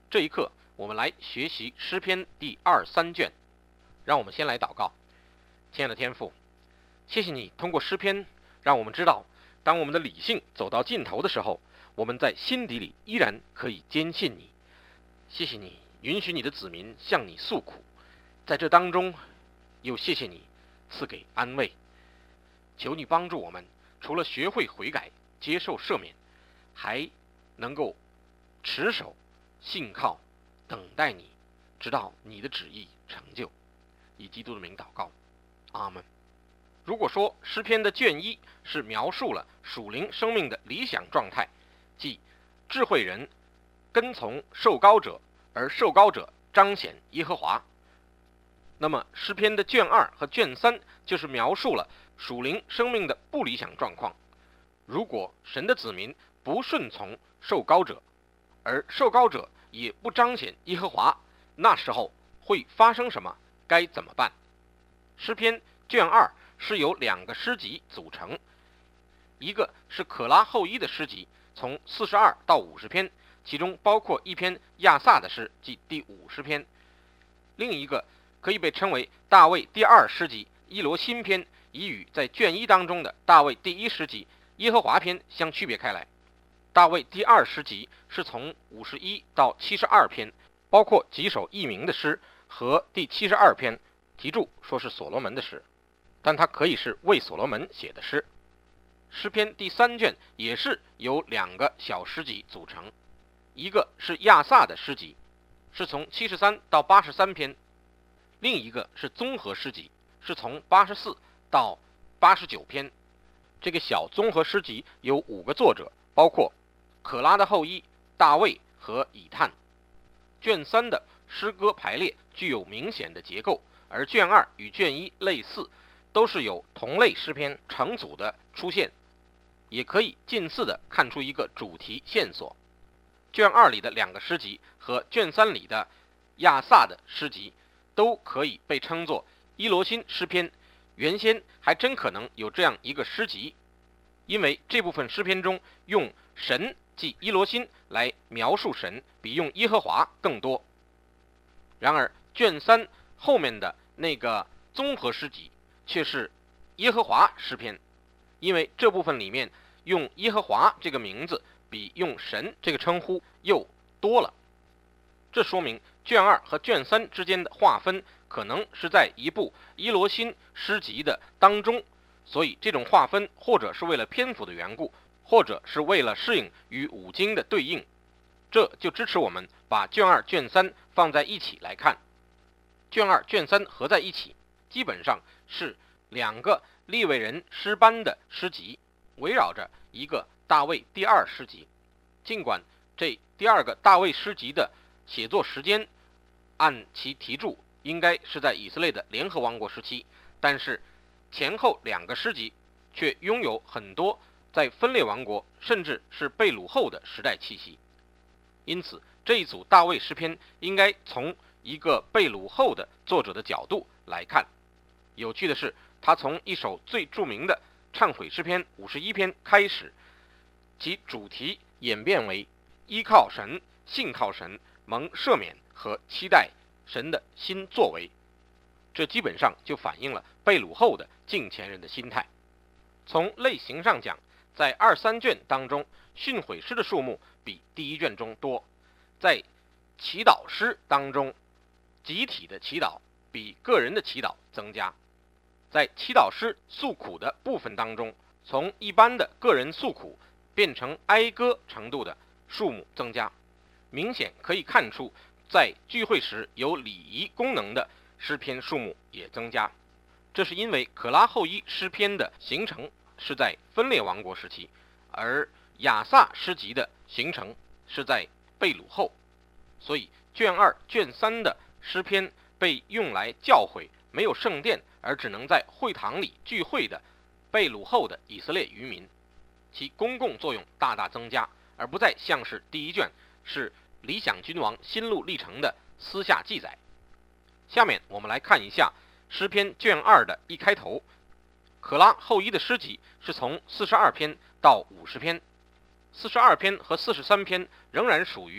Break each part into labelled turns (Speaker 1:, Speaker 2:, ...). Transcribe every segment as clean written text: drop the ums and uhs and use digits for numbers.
Speaker 1: 这一课我们来学习诗篇第23卷。让我们先来祷告。亲爱的天父，谢谢你通过诗篇让我们知道，当我们的理性走到尽头的时候，我们在心底里依然可以坚信你。谢谢你允许你的子民向你诉苦，在这当中又谢谢你赐给安慰。求你帮助我们，除了学会悔改接受赦免，还能够持守信靠等待你，直到你的旨意成就。以基督的名祷告，阿们。如果说诗篇的卷1是描述了属灵生命的理想状态，即智慧人跟从受膏者，而受膏者彰显耶和华，那么诗篇的卷2和卷3就是描述了属灵生命的不理想状况。如果神的子民不顺从受膏者，而受膏者也不彰显耶和华，那时候会发生什么？该怎么办？诗篇卷2是由2个诗集组成，一个是可拉后裔的诗集，从42到50篇，其中包括一篇亚萨的诗，即第50篇；另一个可以被称为大卫第2诗集伊罗新篇，以与在卷1当中的大卫第1诗集耶和华篇相区别开来。大卫第2诗集是从51到72篇，包括几首佚名的诗和第72篇，题注说是所罗门的诗，但它可以是为所罗门写的诗。诗篇第3卷也是由2个小诗集组成，一个是亚萨的诗集，是从73到83篇，另一个是综合诗集，是从84到89篇。这个小综合诗集有5个作者，包括可拉的后裔、大卫和以探。卷3的诗歌排列具有明显的结构，而卷2与卷1类似，都是有同类诗篇成组的出现，也可以近似的看出一个主题线索。卷2里的2个诗集和卷3里的亚萨的诗集都可以被称作伊罗新诗篇，原先还真可能有这样一个诗集，因为这部分诗篇中用神即伊罗新来描述神比用耶和华更多。然而卷3后面的那个综合诗集却是耶和华诗篇，因为这部分里面用耶和华这个名字比用神这个称呼又多了。这说明卷2和卷3之间的划分可能是在一部伊罗新诗集的当中，所以这种划分或者是为了篇幅的缘故，或者是为了适应与5经的对应，这就支持我们把卷2、卷3放在一起来看。卷2、卷3合在一起，基本上是2个利未人诗班的诗集，围绕着一个大卫第2诗集。尽管这第2个大卫诗集的写作时间按其题注应该是在以色列的联合王国时期，但是前后2个诗集却拥有很多在分裂王国甚至是被掳后的时代气息。因此这一组大卫诗篇应该从一个被掳后的作者的角度来看。有趣的是，他从一首最著名的忏悔诗篇51篇开始，其主题演变为依靠神、信靠神、蒙赦免和期待神的新作为。这基本上就反映了被掳后的敬虔人的心态。从类型上讲，在2、3卷当中，训诲诗的数目比第1卷中多；在祈祷诗当中，集体的祈祷比个人的祈祷增加；在祈祷诗诉苦的部分当中，从一般的个人诉苦变成哀歌程度的数目增加。明显可以看出，在聚会时有礼仪功能的诗篇数目也增加。这是因为可拉后裔诗篇的形成是在分裂王国时期，而亚萨诗集的形成是在被掳后，所以卷2、卷3的诗篇被用来教诲没有圣殿而只能在会堂里聚会的被掳后的以色列渔民，其公共作用大大增加，而不再像是第1卷是理想君王心路历程的私下记载。下面我们来看一下诗篇卷2的一开头。可拉后裔的诗集是从42篇到50篇，42篇和43篇仍然属于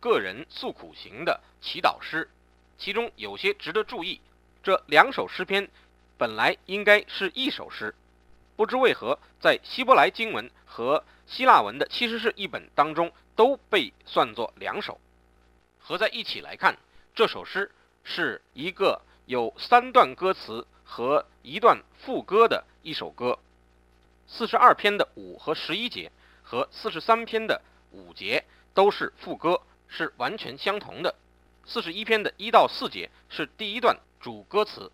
Speaker 1: 个人诉苦型的祈祷诗，其中有些值得注意。这2首诗篇本来应该是一首诗，不知为何在希伯来经文和希腊文的七十士译本当中都被算作2首。合在一起来看，这首诗是一个有3段歌词和1段副歌的一首歌。42篇的5和11节和43篇的5节都是副歌，是完全相同的。41篇的1到4节是第1段主歌词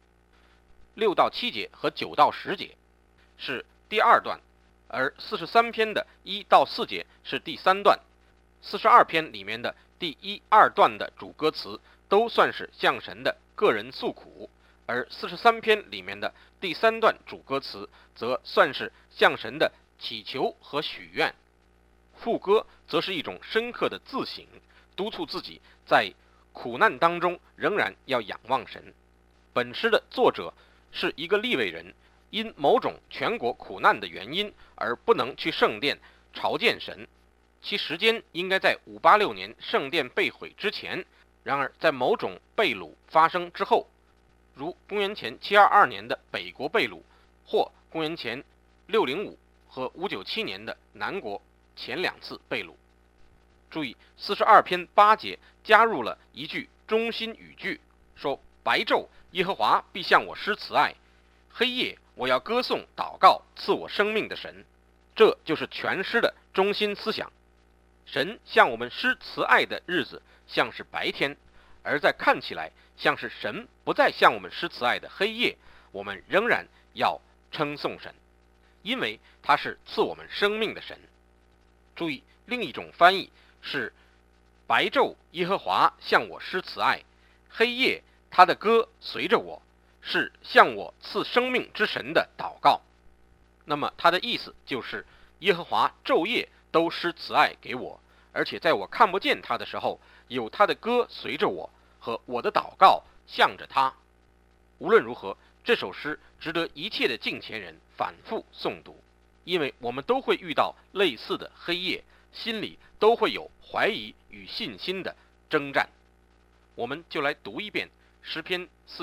Speaker 1: ，6到7节和9到10节是第2段，而43篇的1到4节是第3段。42篇里面的第1、2段的主歌词都算是向神的个人诉苦，而43篇里面的第3段主歌词则算是向神的祈求和许愿。副歌则是一种深刻的自省，督促自己在苦难当中仍然要仰望神。本诗的作者是一个利未人，因某种全国苦难的原因而不能去圣殿朝见神，其时间应该在586年圣殿被毁之前。然而在某种被掳发生之后，如公元前722年的北国被掳，或公元前605和597年的南国前2次被掳。注意42篇8节加入了一句中心语句，说白昼耶和华必向我施慈爱，黑夜我要歌颂祷告赐我生命的神。这就是全诗的中心思想。神向我们施慈爱的日子像是白天，而在看起来像是神不再向我们施慈爱的黑夜，我们仍然要称颂神，因为他是赐我们生命的神。注意另一种翻译是白昼耶和华向我施慈爱，黑夜他的歌随着我，是向我赐生命之神的祷告。那么他的意思就是耶和华昼夜都施慈爱给我，而且在我看不见他的时候，有他的歌随着我，和我的祷告向着他。无论如何，这首诗值得一切的敬虔人反复诵读，因为我们都会遇到类似的黑夜，心里都会有怀疑与信心的征战。我们就来读一遍诗篇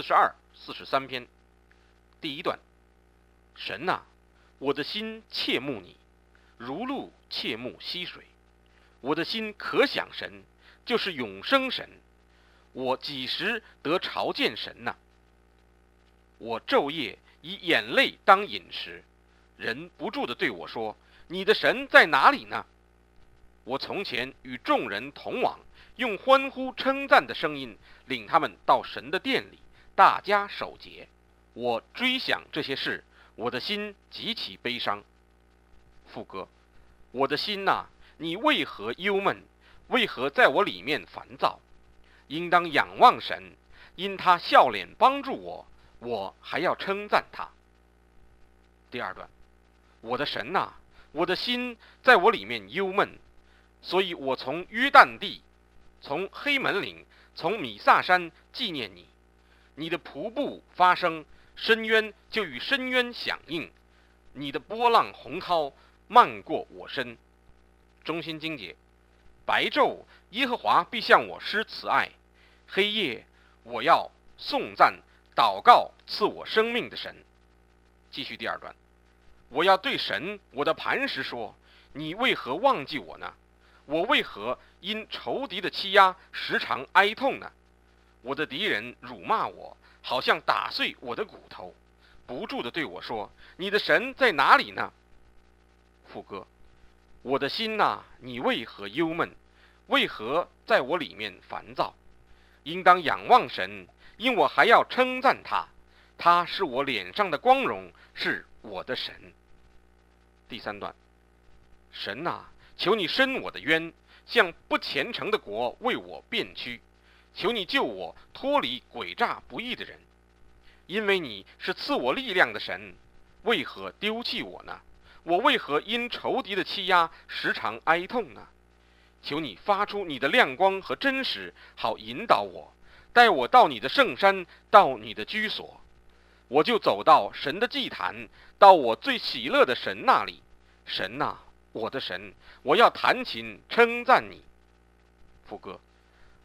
Speaker 1: 42、43篇。第1段：神啊，我的心切慕你，如鹿切慕溪水。我的心可想神，就是永生神。我几时得朝见神呢？我昼夜以眼泪当饮食，人不住地对我说：你的神在哪里呢？我从前与众人同往，用欢呼称赞的声音领他们到神的殿里，大家守节。我追想这些事，我的心极其悲伤。副歌：我的心哪，你为何忧闷？为何在我里面烦躁？应当仰望神，因他笑脸帮助我，我还要称赞他。第2段：我的神哪，我的心在我里面忧闷，所以我从约旦地，从黑门岭，从米萨山纪念你。你的瀑布发声，深渊就与深渊响应，你的波浪洪涛漫过我身。中心经节：白昼耶和华必向我施慈爱，黑夜我要颂赞祷告赐我生命的神。继续第2段：我要对神我的磐石说，你为何忘记我呢？我为何因仇敌的欺压时常哀痛呢？我的敌人辱骂我，好像打碎我的骨头，不住地对我说：你的神在哪里呢？副歌：我的心哪，你为何忧闷？为何在我里面烦躁？应当仰望神，因我还要称赞他，他是我脸上的光荣，是我的神。第3段：神哪，求你伸我的冤，向不虔诚的国为我辩屈，求你救我脱离诡诈不义的人。因为你是赐我力量的神，为何丢弃我呢？我为何因仇敌的欺压时常哀痛呢？求你发出你的亮光和真实，好引导我，带我到你的圣山，到你的居所。我就走到神的祭坛，到我最喜乐的神那里。神啊，我的神，我要弹琴称赞你。副歌：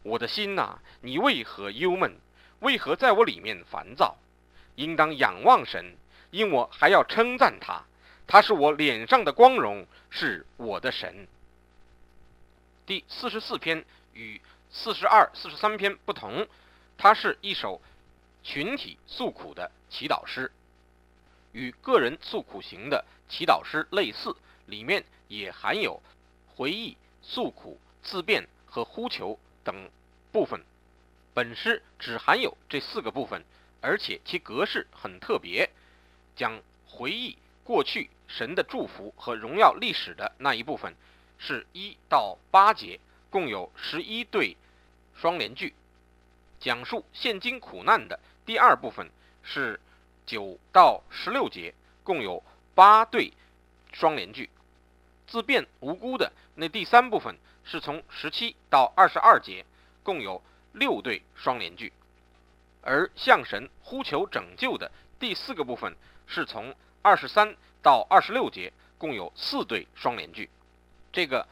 Speaker 1: 我的心哪，你为何忧闷？为何在我里面烦躁？应当仰望神，因我还要称赞他。他是我脸上的光荣，是我的神。第44篇与42、43篇不同，它是一首群体诉苦的祈祷诗，与个人诉苦型的祈祷诗类似，里面也含有回忆、诉苦、自辩和呼求等部分。本诗只含有这4个部分，而且其格式很特别，讲回忆过去神的祝福和荣耀历史的那一部分是1到8节，共有11对双联句；讲述现今苦难的第2部分是9到16节，共有8对双联句；自辩无辜的那第3部分是从17到22节，共有6对双联句；而向神呼求拯救的第4个部分是从23到26节，共有4对双联句。这个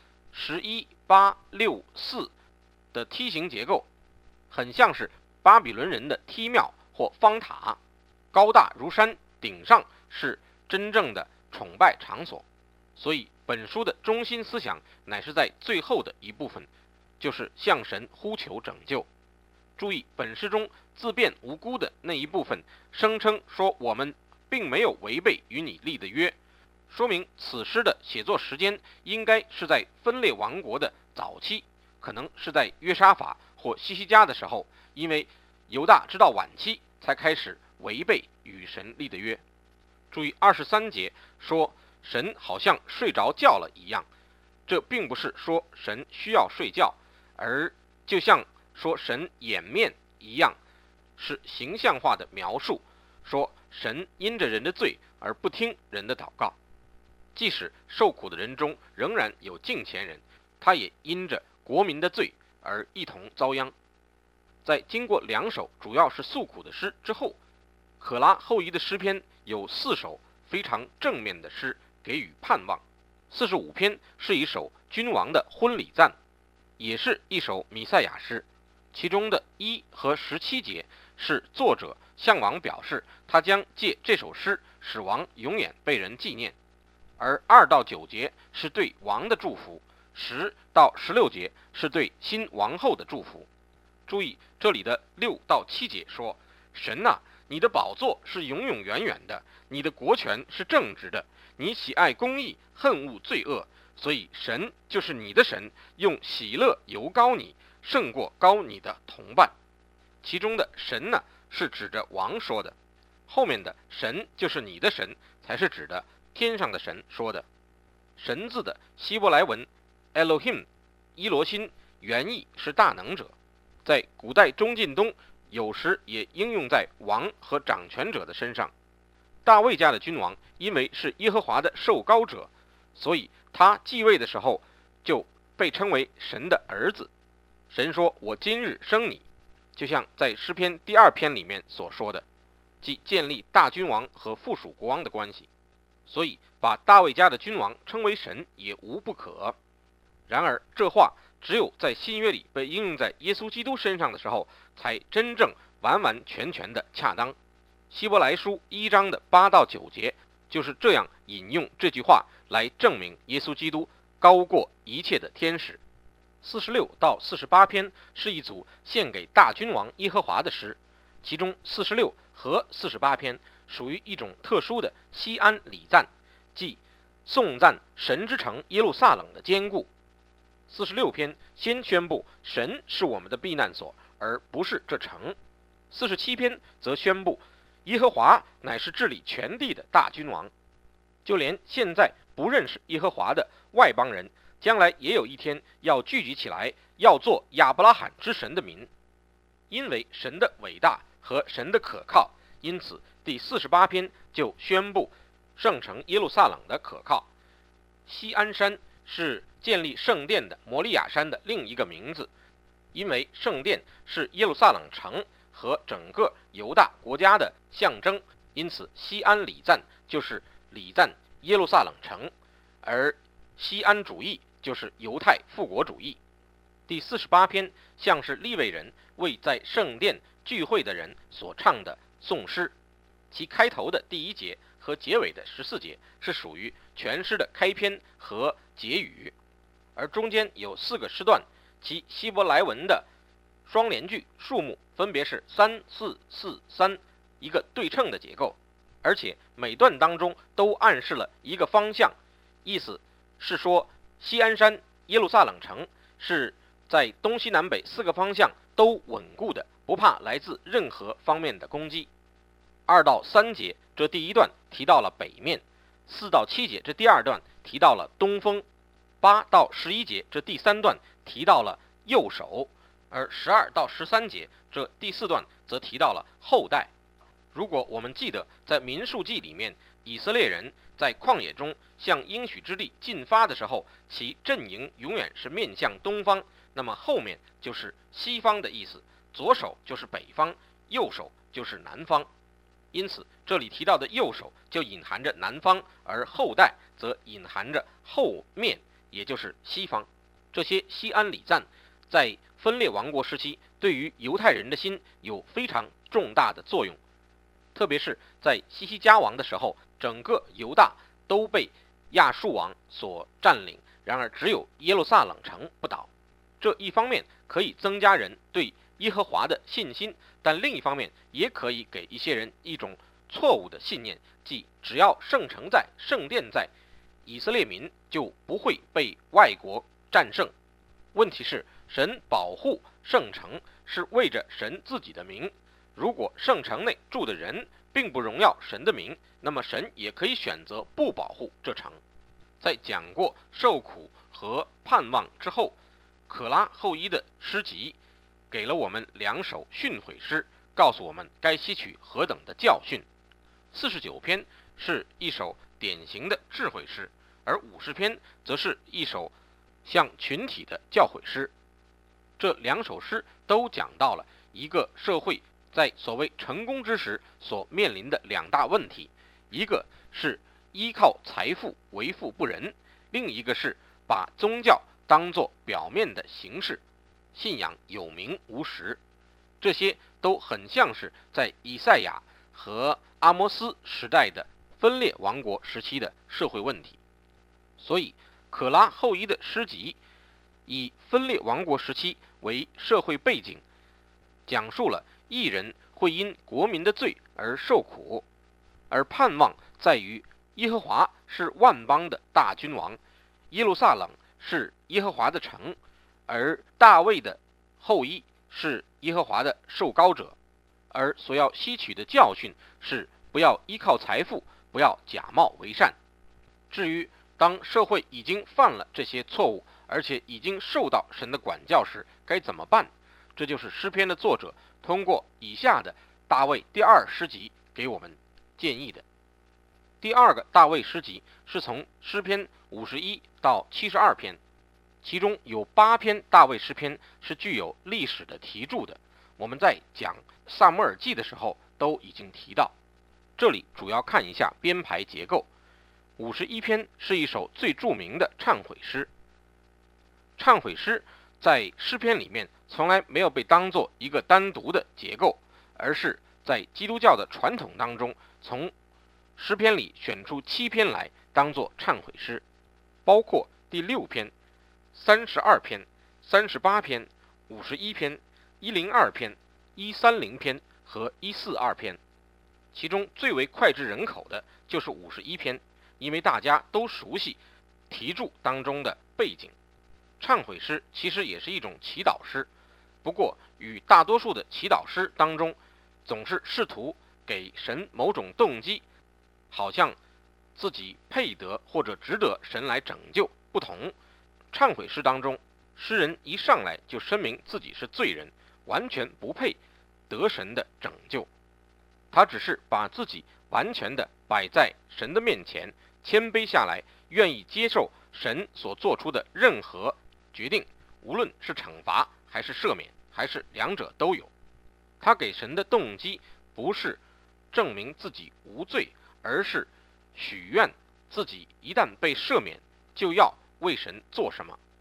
Speaker 1: 11、8、6、4的梯形结构很像是巴比伦人的梯庙或方塔，高大如山，顶上是真正的崇拜场所。所以本书的中心思想乃是在最后的一部分，就是向神呼求拯救。注意本诗中自辩无辜的那一部分，声称说我们并没有违背与你立的约，说明此诗的写作时间应该是在分裂王国的早期，可能是在约沙法或西西家的时候，因为犹大直到晚期才开始违背与神立的约。注意23节说神好像睡着觉了一样，这并不是说神需要睡觉，而就像说神掩面一样，是形象化的描述，说神因着人的罪而不听人的祷告。即使受苦的人中仍然有敬虔人，他也因着国民的罪而一同遭殃。在经过2首主要是诉苦的诗之后，可拉后裔的诗篇有4首非常正面的诗，给予盼望。45篇是一首君王的婚礼赞，也是一首弥赛亚诗。其中的1和17节是作者向王表示他将借这首诗使王永远被人纪念，而2到9节是对王的祝福，10到16节是对新王后的祝福。注意这里的6到7节说，神啊，你的宝座是永永远远的，你的国权是正直的，你喜爱公义，恨恶罪恶，所以神就是你的神，用喜乐油膏你，胜过膏你的同伴。其中的神呢，是指着王说的，后面的神就是你的神，才是指的天上的神说的。神字的希伯来文 Elohim 伊罗辛原意是大能者，在古代中近东有时也应用在王和掌权者的身上。大卫家的君王因为是耶和华的受膏者，所以他继位的时候就被称为神的儿子。神说，我今日生你，就像在诗篇第2篇里面所说的，即建立大君王和附属国王的关系。所以把大卫家的君王称为神也无不可。然而这话只有在新约里被应用在耶稣基督身上的时候，才真正完完全全的恰当。希伯来书1章的8到9节就是这样引用这句话来证明耶稣基督高过一切的天使。46到48篇是一组献给大君王耶和华的诗，其中46和48篇属于一种特殊的西安礼赞，即颂赞神之城耶路撒冷的坚固。46篇先宣布神是我们的避难所，而不是这城。47篇则宣布耶和华乃是治理全地的大君王，就连现在不认识耶和华的外邦人，将来也有一天要聚集起来，要做亚伯拉罕之神的民。因为神的伟大和神的可靠，因此第48篇就宣布圣城耶路撒冷的可靠。锡安山是建立圣殿的摩利亚山的另一个名字，因为圣殿是耶路撒冷城和整个犹大国家的象征，因此锡安礼赞就是礼赞耶路撒冷城，而锡安主义就是犹太复国主义。 第48篇像是利未人为在圣殿聚会的人所唱的颂诗，其开头的第1节和结尾的14节是属于全诗的开篇和结语，而中间有4个诗段，其希伯来文的双连句数目分别是3、4、4、3，一个对称的结构，而且每段当中都暗示了一个方向，意思是说锡安山耶路撒冷城是在东西南北4个方向都稳固的，不怕来自任何方面的攻击。2到3节这第1段提到了北面，4到7节这第2段提到了东风，8到11节这第3段提到了右手，而12到13节这第4段则提到了后代。如果我们记得在民数记里面，以色列人在旷野中向应许之地进发的时候，其阵营永远是面向东方，那么后面就是西方的意思，左手就是北方，右手就是南方。因此这里提到的右手就隐含着南方，而后代则隐含着后面，也就是西方。这些西安礼赞在分裂王国时期对于犹太人的心有非常重大的作用，特别是在西西家王的时候，整个犹大都被亚述王所占领，然而只有耶路撒冷城不倒。这一方面可以增加人对耶和华的信心，但另一方面也可以给一些人一种错误的信念，即只要圣城在，圣殿在，以色列民就不会被外国战胜。问题是神保护圣城是为着神自己的名，如果圣城内住的人并不荣耀神的名，那么神也可以选择不保护这城。在讲过受苦和盼望之后，可拉后裔的诗集给了我们2首训诲诗，告诉我们该吸取何等的教训。49篇是一首典型的智慧诗，而50篇则是一首向群体的教诲诗。这2首诗都讲到了一个社会在所谓成功之时所面临的2大问题，一个是依靠财富为富不仁，另一个是把宗教当作表面的形式，信仰有名无实。这些都很像是在以赛亚和阿摩斯时代的分裂王国时期的社会问题。所以可拉后裔的诗集以分裂王国时期为社会背景，讲述了义人会因国民的罪而受苦，而盼望在于耶和华是万邦的大君王，耶路撒冷是耶和华的城，而大卫的后裔是耶和华的受膏者，而所要吸取的教训是不要依靠财富，不要假冒为善。至于当社会已经犯了这些错误，而且已经受到神的管教时该怎么办，这就是诗篇的作者通过以下的大卫第2诗集给我们建议的。第2个大卫诗集是从诗篇51到72篇，其中有8篇大卫诗篇是具有历史的题注的，我们在讲撒母耳记的时候都已经提到。这里主要看一下编排结构。51篇是一首最著名的忏悔诗。忏悔诗在诗篇里面从来没有被当作一个单独的结构，而是在基督教的传统当中，从诗篇里选出7篇来当作忏悔诗，包括第6篇、32篇、38篇、51篇、102篇、130篇和142篇。其中最为脍炙人口的就是51篇，因为大家都熟悉题注当中的背景。忏悔诗其实也是一种祈祷诗，不过与大多数的祈祷诗当中总是试图给神某种动机，好像自己配得或者值得神来拯救不同。忏悔诗当中，诗人一上来就声明自己是罪人，完全不配得神的拯救，他只是把自己完全的摆在神的面前，谦卑下来，愿意接受神所做出的任何决定，无论是惩罚还是赦免，还是2者都有。他给神的动机不是证明自己无罪，而是许愿自己一旦被赦免，就要为神做什么。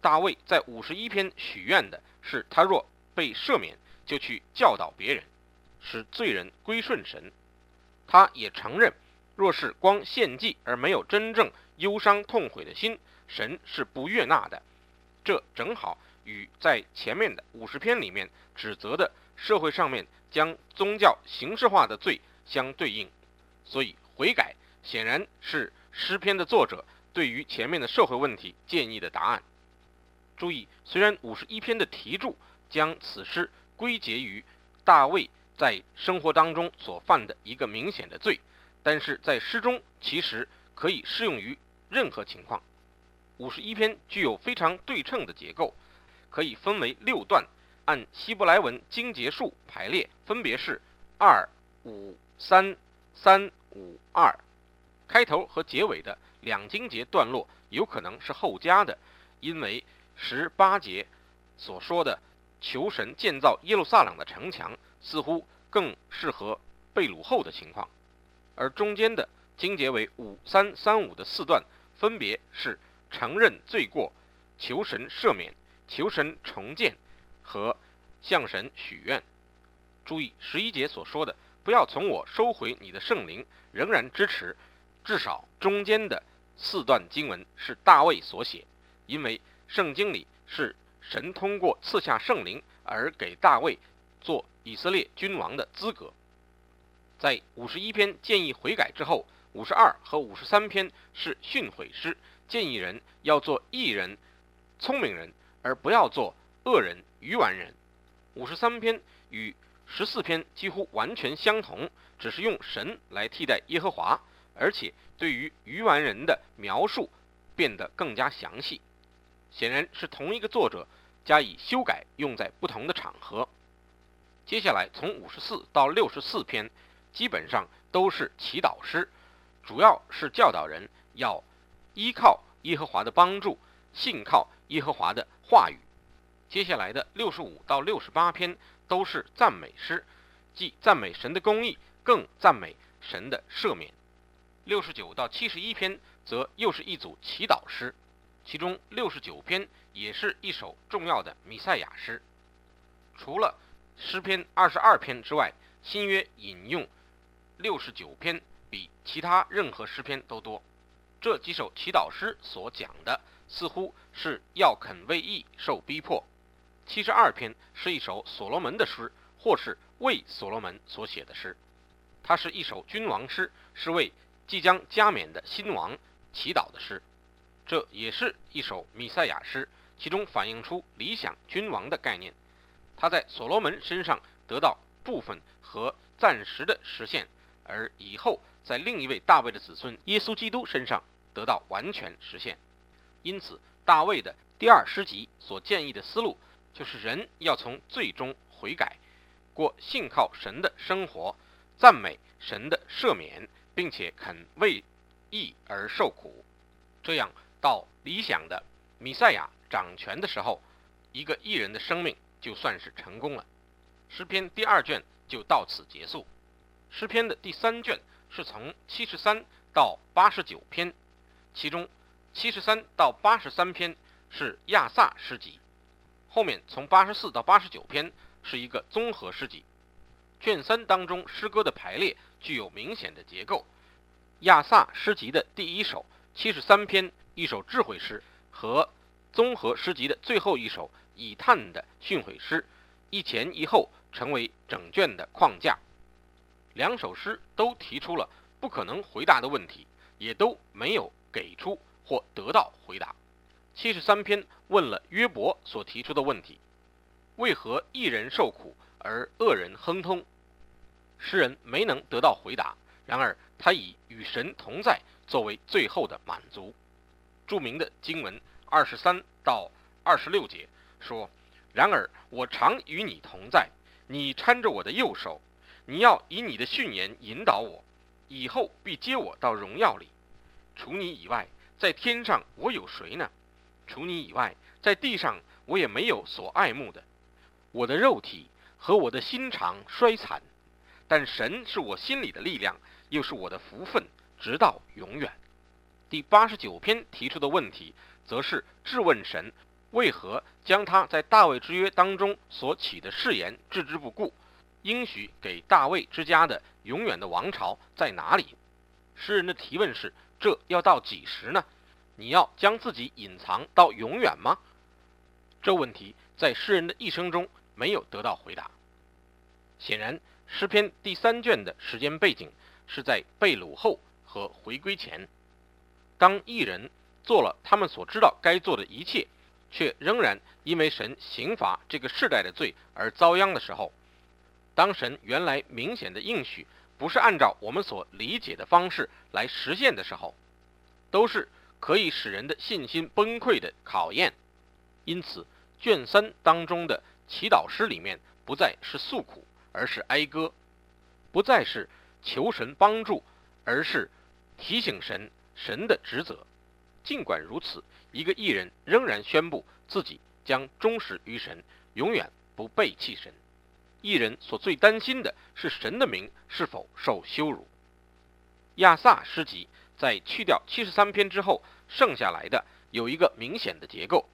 Speaker 1: 大卫在51篇许愿的是，他若被赦免，就去教导别人，使罪人归顺神。他也承认，若是光献祭而没有真正忧伤痛悔的心，神是不悦纳的。这正好与在前面的50篇里面指责的社会上面将宗教形式化的罪相对应。所以悔改显然是诗篇的作者对于前面的社会问题建议的答案。注意，虽然51篇的题注将此诗归结于大卫在生活当中所犯的一个明显的罪，但是在诗中其实可以适用于任何情况。51篇具有非常对称的结构，可以分为6段，按希伯来文经节数排列，分别是2、5、3、3、5、2。开头和结尾的2经节段落有可能是后加的，因为18节所说的求神建造耶路撒冷的城墙，似乎更适合被掳后的情况。而中间的经节为5、3、3、5的4段，分别是承认罪过、求神赦免、求神重建和向神许愿。注意11节所说的不要从我收回你的圣灵，仍然支持至少中间的4段经文是大卫所写，因为圣经里是神通过赐下圣灵而给大卫做以色列君王的资格。在51篇建议悔改之后，52和53篇是训诲诗，建议人要做义人、聪明人，而不要做恶人、愚顽人。53篇与14篇几乎完全相同，只是用神来替代耶和华，而且对于愚顽人的描述变得更加详细，显然是同一个作者加以修改，用在不同的场合。接下来从54到64篇基本上都是祈祷诗，主要是教导人要依靠耶和华的帮助，信靠耶和华的话语。接下来的65到68篇都是赞美诗，既赞美神的公义，更赞美神的赦免。69到71篇则又是一组祈祷诗，其中69篇也是一首重要的弥赛亚诗。除了诗篇22篇之外，新约引用69篇比其他任何诗篇都多。这几首祈祷诗所讲的似乎是要肯为义受逼迫。72篇是一首所罗门的诗，或是为所罗门所写的诗，它是一首君王诗，是为即将加冕的新王祈祷的诗。这也是一首弥赛亚诗，其中反映出理想君王的概念，他在所罗门身上得到部分和暂时的实现，而以后在另一位大卫的子孙耶稣基督身上得到完全实现。因此大卫的第2诗集所建议的思路，就是人要从罪中悔改，过信靠神的生活，赞美神的赦免，并且肯为义而受苦。这样到理想的弥赛亚掌权的时候，一个义人的生命就算是成功了。诗篇第2卷就到此结束。诗篇的第3卷是从73到89篇，其中73到83篇是亚萨诗集，后面从84到89篇是一个综合诗集。卷3当中诗歌的排列具有明显的结构。亚萨诗集的第1首73篇一首智慧诗，和综合诗集的最后一首以探的训诲诗，一前一后成为整卷的框架。2首诗都提出了不可能回答的问题，也都没有给出或得到回答。73篇问了约伯所提出的问题：为何义人受苦而恶人亨通？诗人没能得到回答，然而他以与神同在作为最后的满足。著名的经文23到26节说：然而我常与你同在，你搀着我的右手，你要以你的训言引导我，以后必接我到荣耀里。除你以外，在天上我有谁呢？除你以外，在地上我也没有所爱慕的。我的肉体和我的心肠衰残，但神是我心里的力量，又是我的福分，直到永远。第89篇提出的问题则是质问神为何将他在大卫之约当中所起的誓言置之不顾，应许给大卫之家的永远的王朝在哪里？诗人的提问是：这要到几时呢？你要将自己隐藏到永远吗？这问题在诗人的一生中没有得到回答。显然，诗篇第3卷的时间背景是在被掳后和回归前。当义人做了他们所知道该做的一切，却仍然因为神刑罚这个世代的罪而遭殃的时候，当神原来明显的应许不是按照我们所理解的方式来实现的时候，都是可以使人的信心崩溃的考验。因此，卷3当中的祈祷诗里面不再是诉苦，而是哀歌；不再是求神帮助，而是提醒神的职责。尽管如此，一个义人仍然宣布自己将忠实于神，永远不背弃神。义人所最担心的是神的名是否受羞辱。亚萨诗集在去掉73篇之后，剩下来的有一个明显的结构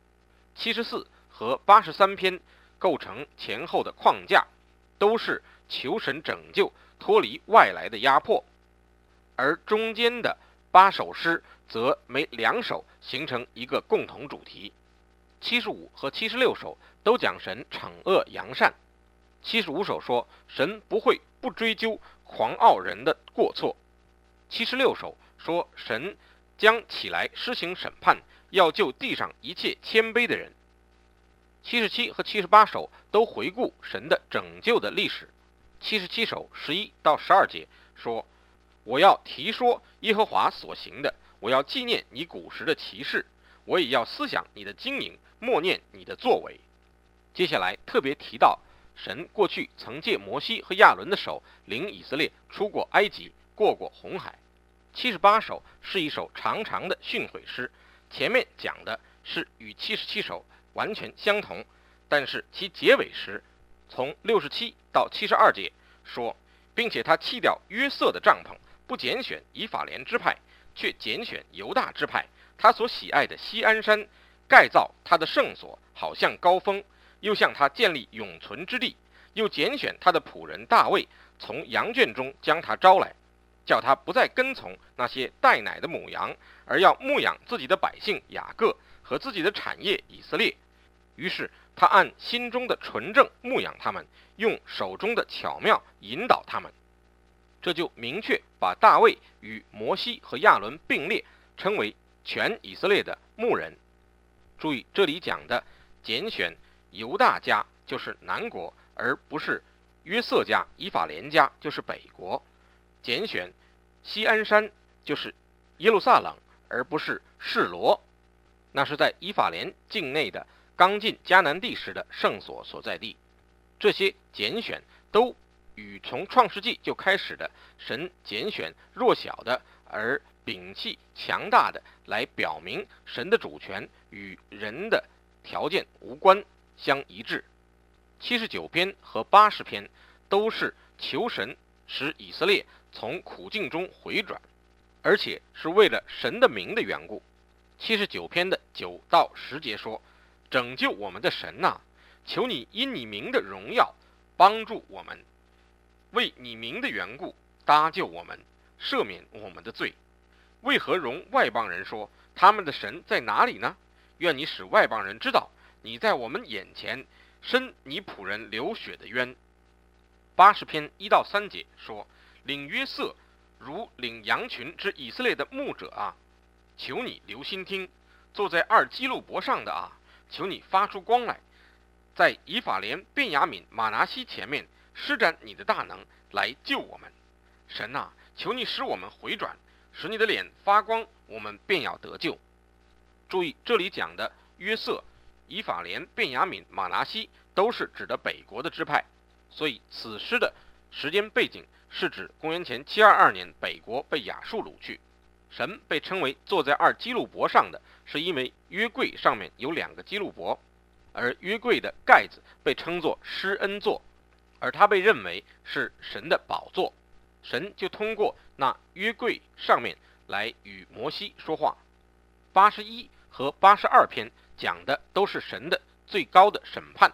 Speaker 1: ，74和83篇构成前后的框架，都是求神拯救，脱离外来的压迫，而中间的8首诗则每2首形成一个共同主题。75和76首都讲神惩恶扬善。75首说神不会不追究狂傲人的过错。76首说神将起来施行审判，要救地上一切谦卑的人。77和78首都回顾神的拯救的历史。77首11到12节说：我要提说耶和华所行的，我要纪念你古时的奇事，我也要思想你的经营，默念你的作为。接下来特别提到神过去曾借摩西和亚伦的手领以色列出过埃及，过过红海。78首是一首长长的训诲诗，前面讲的是与77首完全相同，但是其结尾时从67到72节说，并且他弃掉约瑟的帐篷，不拣选以法莲支派，却拣选犹大支派，他所喜爱的锡安山，盖造他的圣所，好像高峰，又向他建立永存之地，又拣选他的仆人大卫，从羊圈中将他招来，叫他不再跟从那些带奶的母羊，而要牧养自己的百姓雅各和自己的产业以色列。于是他按心中的纯正牧养他们，用手中的巧妙引导他们。这就明确把大卫与摩西和亚伦并列，称为全以色列的牧人。注意这里讲的拣选犹大家就是南国，而不是约瑟家、以法莲家就是北国；拣选锡安山就是耶路撒冷，而不是示罗，那是在以法莲境内的刚进迦南地时的圣所所在地。这些拣选都与从创世纪就开始的神拣选弱小的而摒弃强大的来表明神的主权与人的条件无关相一致。79篇和80篇都是求神使以色列从苦境中回转，而且是为了神的名的缘故。79篇的9到10节说：拯救我们的神啊，求你因你名的荣耀帮助我们，为你名的缘故搭救我们，赦免我们的罪。为何容外邦人说他们的神在哪里呢？愿你使外邦人知道，你在我们眼前伸你仆人流血的冤。80篇1到3节说：领约瑟如领羊群之以色列的牧者啊，求你留心听；坐在二基路伯上的啊，求你发出光来，在以法莲、便雅悯、马拿西前面施展你的大能来救我们。神啊，求你使我们回转，使你的脸发光，我们便要得救。注意这里讲的约瑟、以法莲、便雅悯、马拿西都是指的北国的支派，所以此诗的时间背景是指公元前722年北国被亚述掳去。神被称为坐在二基路伯上的，是因为约柜上面有2个基路伯，而约柜的盖子被称作施恩座，而它被认为是神的宝座。神就通过那约柜上面来与摩西说话。81和82篇讲的都是神的最高的审判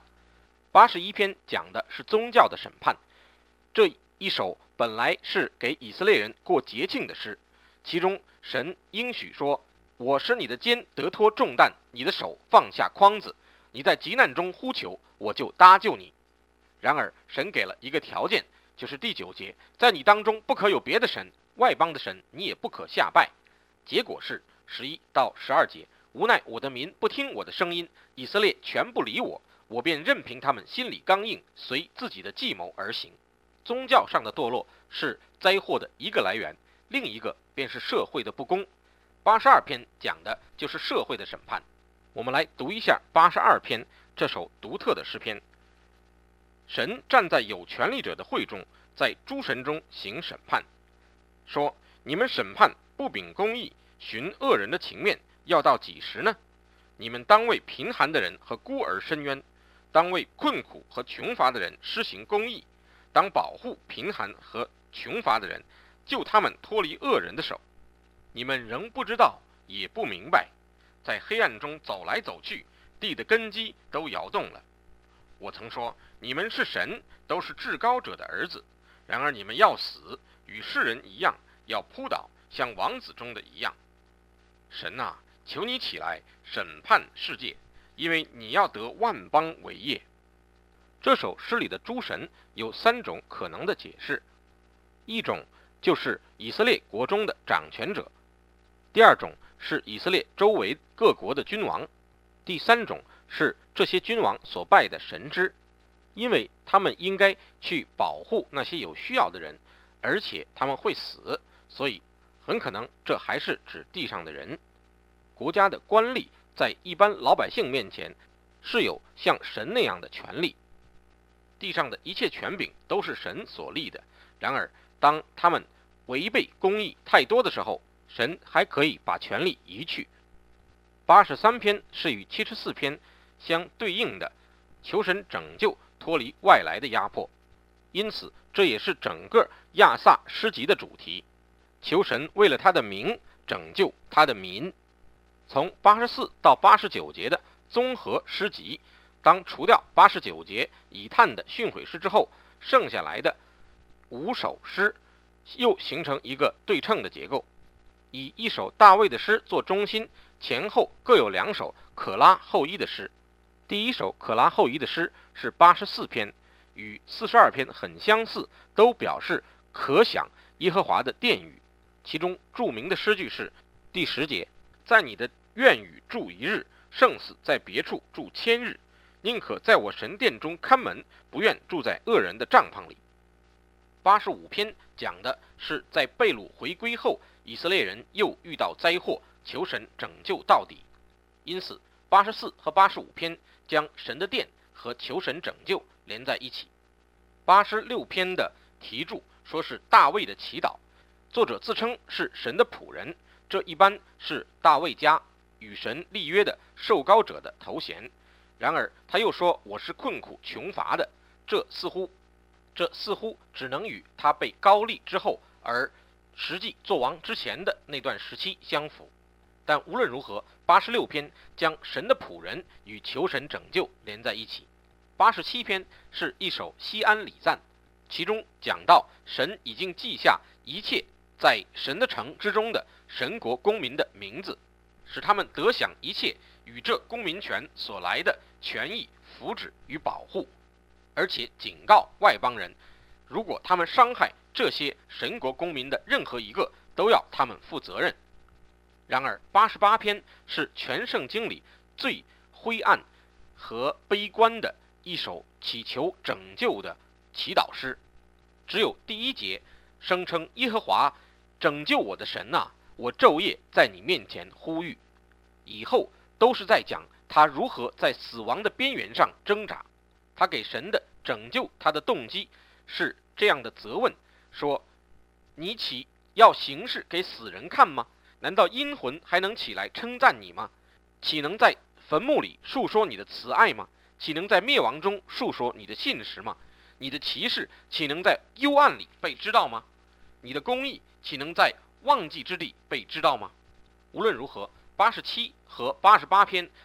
Speaker 1: ，81篇讲的是宗教的审判。这一首本来是给以色列人过节庆的诗，其中神应许说，我使你的肩得脱重担，你的手放下筐子，你在急难中呼求，我就搭救你。然而神给了一个条件，就是第9节，在你当中不可有别的神，外邦的神你也不可下拜。结果是11到12节，无奈我的民不听我的声音，以色列全不理我，我便任凭他们心里刚硬，随自己的计谋而行。宗教上的堕落是灾祸的一个来源，另一个便是社会的不公。82篇讲的就是社会的审判。我们来读一下82篇这首独特的诗篇。神站在有权力者的会中，在诸神中行审判，说，你们审判不秉公义，寻恶人的情面，要到几时呢？你们当为贫寒的人和孤儿伸冤，当为困苦和穷乏的人施行公义，当保护贫寒和穷乏的人，救他们脱离恶人的手。你们仍不知道，也不明白，在黑暗中走来走去，地的根基都摇动了。我曾说，你们是神，都是至高者的儿子，然而你们要死，与世人一样，要扑倒，像王子中的一样。神啊，求你起来审判世界，因为你要得万邦为业。这首诗里的诸神有3种可能的解释，一种就是以色列国中的掌权者，第2种是以色列周围各国的君王，第3种是这些君王所拜的神祗，因为他们应该去保护那些有需要的人，而且他们会死，所以很可能这还是指地上的人。国家的官吏在一般老百姓面前是有像神那样的权利，地上的一切权柄都是神所立的，然而当他们违背公义太多的时候，神还可以把权力移去。83篇是与74篇相对应的，求神拯救脱离外来的压迫，因此这也是整个亚萨诗集的主题，求神为了他的名拯救他的民。从84到89节的综合诗集，当除掉89节以探的训诲诗之后，剩下来的5首诗又形成一个对称的结构，以一首大卫的诗做中心，前后各有2首可拉后伊的诗。第一首可拉后伊的诗是84篇，与42篇很相似，都表示可想耶和华的殿宇。其中著名的诗句是第10节，在你的院宇住1日，胜死在别处住1000日，宁可在我神殿中看门，不愿住在恶人的帐篷里。85篇讲的是在被掳回归后，以色列人又遇到灾祸，求神拯救到底。因此84和85篇将神的殿和求神拯救连在一起。86篇的题注说是大卫的祈祷，作者自称是神的仆人，这一般是大卫家与神立约的受膏者的头衔。然而他又说，我是困苦穷乏的，这似乎只能与他被膏立之后而实际做王之前的那段时期相符。但无论如何，86篇将神的仆人与求神拯救连在一起。87篇是一首西安礼赞，其中讲到神已经记下一切在神的城之中的神国公民的名字，使他们得享一切与这公民权所来的权益、福祉与保护，而且警告外邦人，如果他们伤害这些神国公民的任何一个，都要他们负责任。然而88篇是全圣经里最灰暗和悲观的一首祈求拯救的祈祷诗，只有第1节声称耶和华拯救我的神啊，我昼夜在你面前呼吁，以后都是在讲他如何在死亡的边缘上挣扎。他给神的拯救他的动机是这样的责问，说，你岂要行事给死人看吗？难道阴魂还能起来称赞你吗？岂能在坟墓里述说你的慈爱吗？岂能在灭亡中述说你的信实吗？你的奇事岂能在幽暗里被知道吗？你的公义岂能在忘记之地被知道吗？无论如何，87和88篇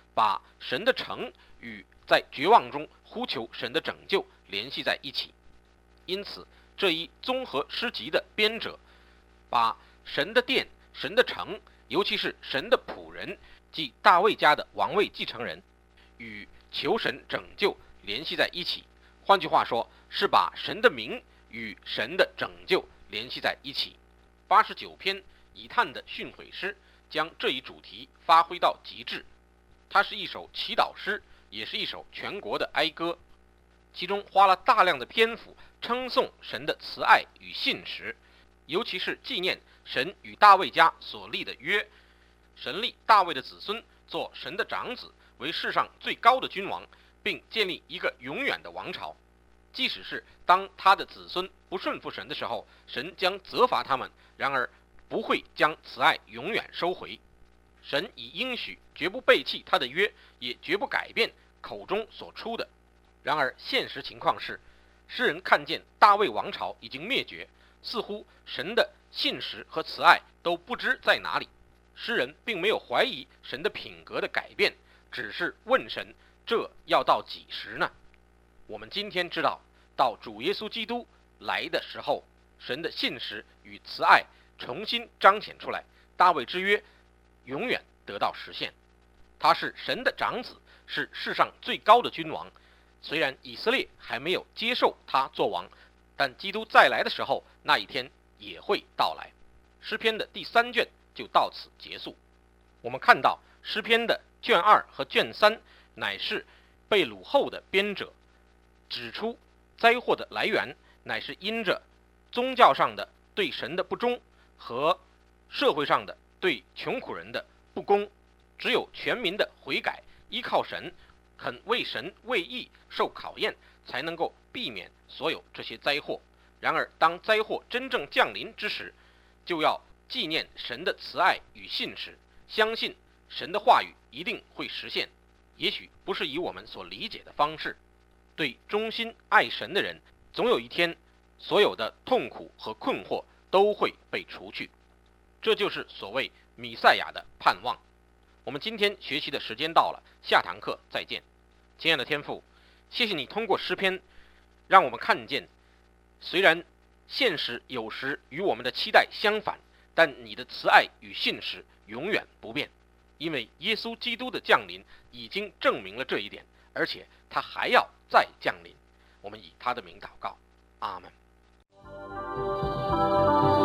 Speaker 1: 把神的诚与在绝望中呼求神的拯救联系在一起。因此，这一综合诗集的编者把神的殿、神的城，尤其是神的仆人，即大卫家的王位继承人，与求神拯救联系在一起。换句话说，是把神的名与神的拯救联系在一起。89篇以探的训诲诗将这一主题发挥到极致。它是一首祈祷诗，也是一首全国的哀歌，其中花了大量的篇幅称颂神的慈爱与信实，尤其是纪念神与大卫家所立的约。神立大卫的子孙做神的长子，为世上最高的君王，并建立一个永远的王朝。即使是当他的子孙不顺服神的时候，神将责罚他们，然而不会将慈爱永远收回。神已应许绝不背弃他的约，也绝不改变口中所出的。然而现实情况是，诗人看见大卫王朝已经灭绝，似乎神的信实和慈爱都不知在哪里。诗人并没有怀疑神的品格的改变，只是问神，这要到几时呢？我们今天知道，到主耶稣基督来的时候，神的信实与慈爱重新彰显出来，大卫之约永远得到实现。他是神的长子，是世上最高的君王。虽然以色列还没有接受他做王，但基督再来的时候，那一天也会到来。诗篇的第3卷就到此结束。我们看到诗篇的卷2和卷3乃是被掳后的编者指出灾祸的来源乃是因着宗教上的对神的不忠和社会上的对穷苦人的不公。只有全民的悔改，依靠神，肯为神为义受考验，才能够避免所有这些灾祸。然而当灾祸真正降临之时，就要纪念神的慈爱与信实，相信神的话语一定会实现，也许不是以我们所理解的方式。对忠心爱神的人，总有一天所有的痛苦和困惑都会被除去。这就是所谓弥赛亚的盼望。我们今天学习的时间到了，下堂课再见。亲爱的天父，谢谢你通过诗篇让我们看见，虽然现实有时与我们的期待相反，但你的慈爱与信实永远不变，因为耶稣基督的降临已经证明了这一点，而且他还要再降临。我们以他的名祷告，阿们。